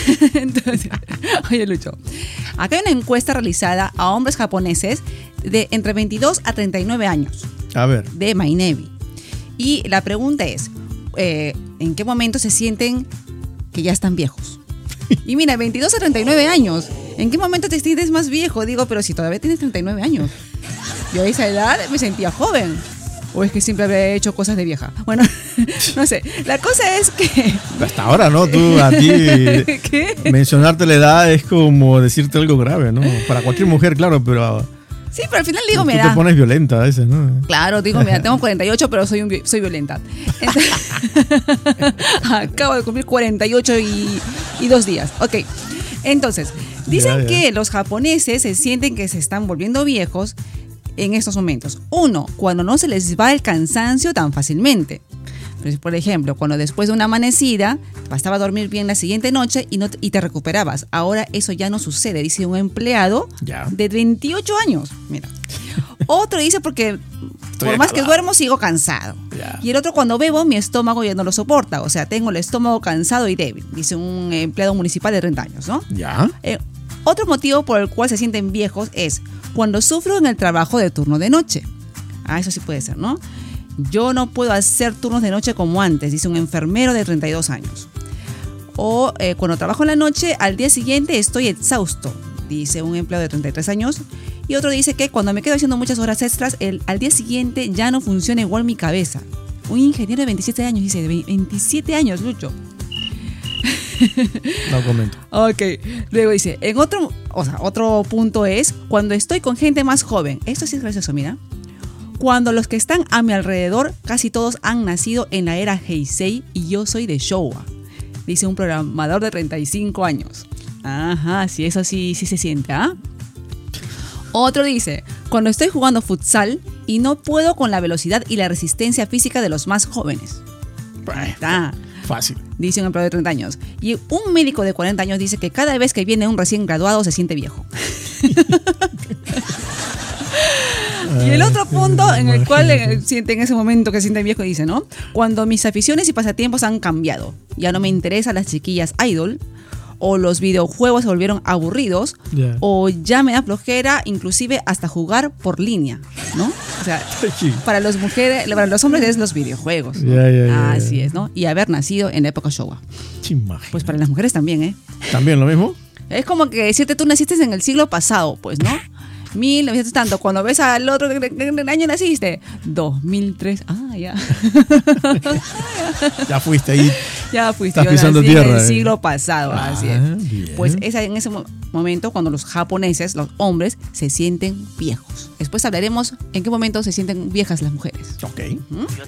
Entonces, oye, Lucho, acá hay una encuesta realizada a hombres japoneses de entre 22 a 39 años. A ver. De Mainevi. Y la pregunta es, ¿en qué momento se sienten que ya están viejos? Y mira, 22 a 39 años. ¿En qué momento te sientes más viejo? Digo, pero si todavía tienes 39 años. Yo a esa edad me sentía joven. ¿O es que siempre había hecho cosas de vieja? Bueno, no sé. La cosa es que... Hasta ahora, ¿no? Tú, a ti... ¿Qué? Mencionarte la edad es como decirte algo grave, ¿no? Para cualquier mujer, claro, pero... Sí, pero al final digo, tú mira... te pones violenta a veces, ¿no? Claro, digo, mira, tengo 48, pero soy violenta. Entonces, acabo de cumplir 48 y 2 días. Ok. Entonces, dicen que los japoneses se sienten que se están volviendo viejos en estos momentos. Uno, cuando no se les va el cansancio tan fácilmente. Por ejemplo, cuando después de una amanecida bastaba dormir bien la siguiente noche y te recuperabas. Ahora eso ya no sucede, dice un empleado de 28 años. Mira. Otro dice porque por más que duermo sigo cansado. Y el otro, cuando bebo mi estómago ya no lo soporta. O sea, tengo el estómago cansado y débil, dice un empleado municipal de 30 años, ¿no? Otro motivo por el cual se sienten viejos es cuando sufro en el trabajo de turno de noche. Eso sí puede ser, ¿no? Yo no puedo hacer turnos de noche como antes, dice un enfermero de 32 años. O cuando trabajo en la noche, al día siguiente estoy exhausto, dice un empleado de 33 años. Y otro dice que cuando me quedo haciendo muchas horas extras, al día siguiente ya no funciona igual mi cabeza. Un ingeniero de 27 años dice, 27 años, Lucho. No comento. Ok, luego dice, otro punto es cuando estoy con gente más joven. Esto sí es gracioso, mira. Cuando los que están a mi alrededor, casi todos han nacido en la era Heisei y yo soy de Showa, dice un programador de 35 años. Ajá, sí, eso sí se siente, ¿ah? Otro dice, cuando estoy jugando futsal y no puedo con la velocidad y la resistencia física de los más jóvenes. Ahí está. Fácil. Dice un empleado de 30 años. Y un médico de 40 años dice que cada vez que viene un recién graduado se siente viejo. Y el otro punto en el cual siente en ese momento que siente viejo dice, ¿no? Cuando mis aficiones y pasatiempos han cambiado. Ya no me interesan las chiquillas idol, o los videojuegos se volvieron aburridos, o ya me da flojera inclusive hasta jugar por línea, ¿no? O sea, para las mujeres, para los hombres es los videojuegos, ¿no? Así es, ¿no? Y haber nacido en la época Showa. Pues para las mujeres también, ¿eh? ¿También lo mismo? Es como que decirte, tú naciste en el siglo pasado, pues, ¿no? 1900 tanto, cuando ves al otro, ¿qué año naciste? 2003, ya. Ya fuiste ahí. Ya fuiste, estás pisando tierra, en el siglo pasado, así es. Bien. Pues en ese momento cuando los japoneses, los hombres, se sienten viejos. Después hablaremos en qué momento se sienten viejas las mujeres. Ok.